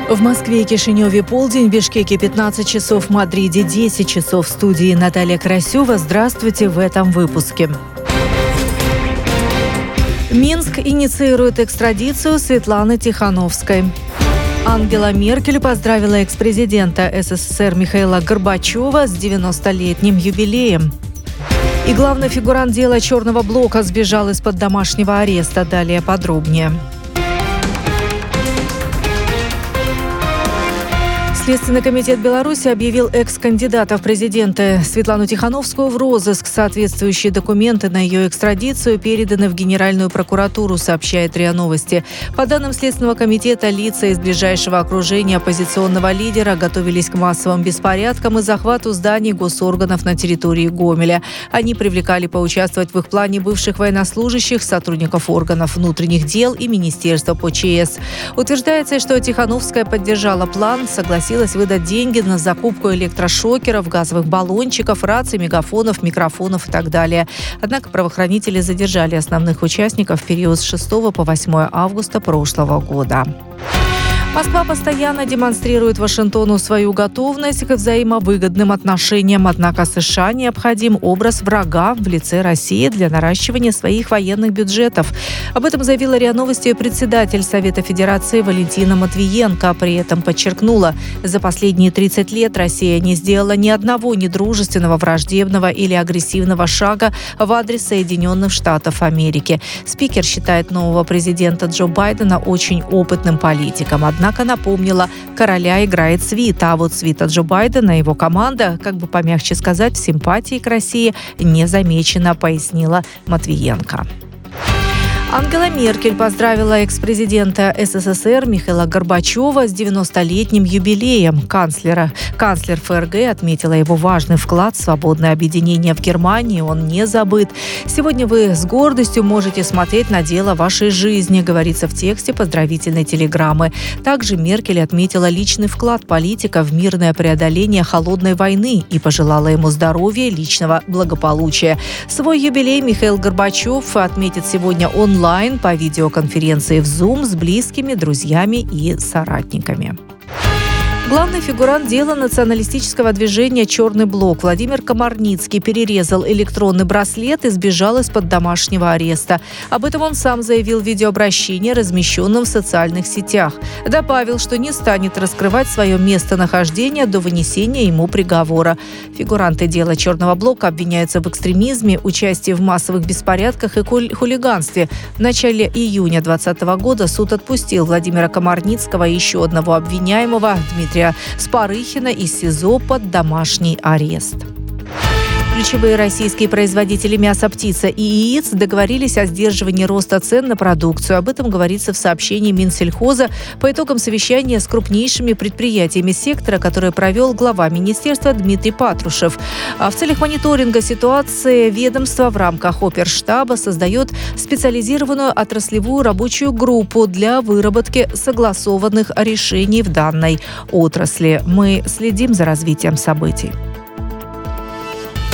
В Москве и Кишиневе полдень, в Бишкеке 15 часов, в Мадриде 10 часов. В студии Наталья Красева. Здравствуйте в этом выпуске. Минск инициирует экстрадицию Светланы Тихановской. Ангела Меркель поздравила экс-президента СССР Михаила Горбачева с 90-летним юбилеем. И главный фигурант дела «Черного блока» сбежал из-под домашнего ареста. Далее подробнее. Следственный комитет Беларуси объявил экс-кандидата в президенты Светлану Тихановскую в розыск. Соответствующие документы на ее экстрадицию переданы в Генеральную прокуратуру, сообщает РИА Новости. По данным Следственного комитета, лица из ближайшего окружения оппозиционного лидера готовились к массовым беспорядкам и захвату зданий госорганов на территории Гомеля. Они привлекали поучаствовать в их плане бывших военнослужащих, сотрудников органов внутренних дел и Министерства по ЧС. Утверждается, что Тихановская поддержала план, согласилась выдать деньги на закупку электрошокеров, газовых баллончиков, раций, мегафонов, микрофонов и так далее. Однако правоохранители задержали основных участников в период с 6 по 8 августа прошлого года. Москва постоянно демонстрирует Вашингтону свою готовность к взаимовыгодным отношениям. Однако США необходим образ врага в лице России для наращивания своих военных бюджетов. Об этом заявила РИА Новости председатель Совета Федерации Валентина Матвиенко. При этом подчеркнула, за последние 30 лет Россия не сделала ни одного недружественного, враждебного или агрессивного шага в адрес Соединенных Штатов Америки. Спикер считает нового президента Джо Байдена очень опытным политиком. Однако напомнила, короля играет свита, а вот свита Джо Байдена и его команда, как бы помягче сказать, в симпатии к России не замечена, пояснила Матвиенко. Ангела Меркель поздравила экс-президента СССР Михаила Горбачева с 90-летним юбилеем. Канцлер ФРГ отметила его важный вклад в свободное объединение в Германии. Он не забыт. «Сегодня вы с гордостью можете смотреть на дело вашей жизни», говорится в тексте поздравительной телеграммы. Также Меркель отметила личный вклад политика в мирное преодоление холодной войны и пожелала ему здоровья и личного благополучия. Свой юбилей Михаил Горбачев отметит сегодня онлайн по видеоконференции в Zoom с близкими, друзьями и соратниками. Главный фигурант дела националистического движения «Черный блок» Владимир Комарницкий перерезал электронный браслет и сбежал из-под домашнего ареста. Об этом он сам заявил в видеообращении, размещенном в социальных сетях. Добавил, что не станет раскрывать свое местонахождение до вынесения ему приговора. Фигуранты дела «Черного блока» обвиняются в экстремизме, участии в массовых беспорядках и хулиганстве. В начале июня 2020 года суд отпустил Владимира Комарницкого и еще одного обвиняемого, Дмитрия Спарыхина, из СИЗО под домашний арест. Ключевые российские производители мяса, птицы и яиц договорились о сдерживании роста цен на продукцию. Об этом говорится в сообщении Минсельхоза по итогам совещания с крупнейшими предприятиями сектора, которое провел глава министерства Дмитрий Патрушев. В целях мониторинга ситуации ведомство в рамках оперштаба создает специализированную отраслевую рабочую группу для выработки согласованных решений в данной отрасли. Мы следим за развитием событий.